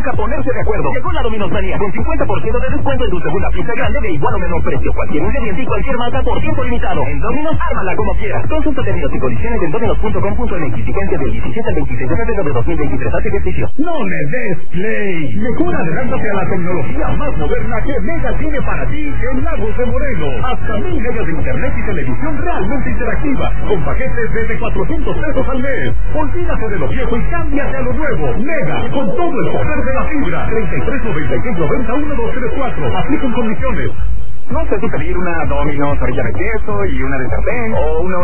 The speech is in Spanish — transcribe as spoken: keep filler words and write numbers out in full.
nunca ponerse de acuerdo. Llegó la Domino's Manía con cincuenta por ciento de descuento en tu segunda pizza grande de igual o menor precio. Cualquier ingrediente y cualquier marca por tiempo limitado. En Domino's, ármala como quieras. Consulta términos y condiciones en dominos punto com punto m x. Vigencia del diecisiete al veintiséis de febrero de dos mil veintitrés. Hace ejercicio. No le des play. Mejor adelántate a la tecnología más moderna que Mega tiene para ti en Lagos de Moreno. Hasta mil megas de internet y televisión realmente interactiva, con paquetes desde cuatrocientos pesos al mes. Olvídate de lo viejo y cámbiate a lo nuevo. Mega, con todo el poder de la fibra. treinta y tres noventa y seis noventa uno dos tres cuatro. Aplican condiciones. No sé si pedir una Domino's orilla de queso y una de sartén o una